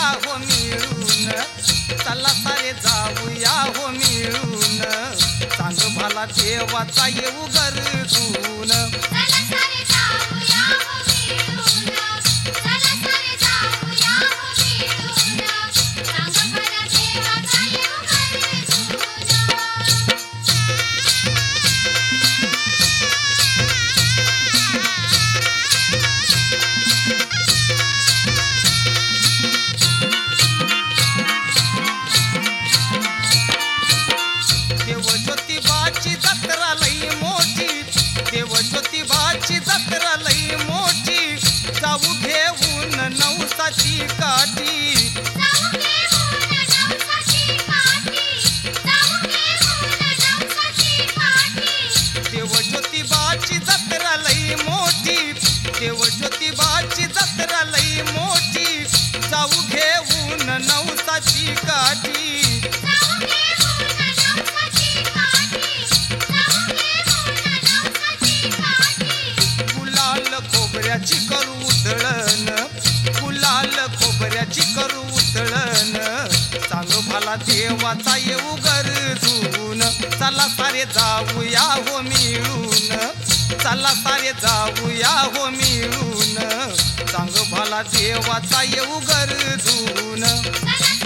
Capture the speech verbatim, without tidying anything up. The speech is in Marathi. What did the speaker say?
हो मिळून, चला सारे जाऊया हो मिळून, चांग भाला देवाचा येऊ गरजून. चला सारे जाऊया हो मिळून, चला सारे जाऊया हो मिळून, चांग भला देवाचा येऊ गरजून. देव ज्योतिबाची जत्रा लई मोठी, देव ज्योतिबाची जत्रा लई मोठी, जाऊ घेऊन नवसाची काठी. जाऊ घेऊन नवसाची काठी, जाऊ घेऊन नवसाची काठी. देव ज्योतिबाची जत्रा लई मोठी, देव ज्योतिबाची जत्रा लई मोठी, जाऊ घेऊन नवसाची काठी. जाऊ घेऊन नवसाची काठी, जाऊ घेऊन नवसाची काठी. गुलाल खोबऱ्याची करू उधळण, गुलाल खोबऱ्याची करू उधळण, चांग भाला देवाचा येऊ गरजून. चला सारे जाऊया हो मिळून, चला सारे जाऊया हो मिळून, चांग भाला देवाचा येऊ गरजून. चला